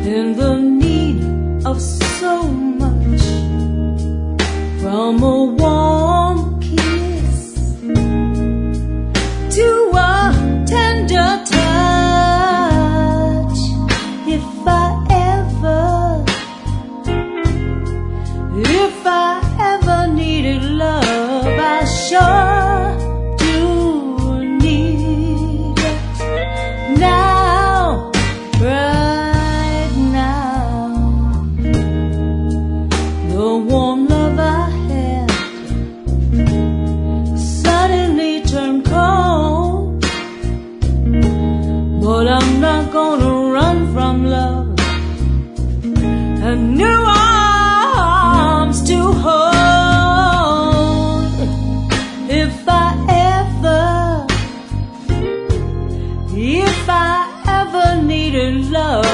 in the need of so much, from a warm kiss to a tender touch. If I ever needed love, I sure do need it now, right now. The warm love I had suddenly turned cold, but I'm not gonna run from love. A new arms to hold. If I ever needed love,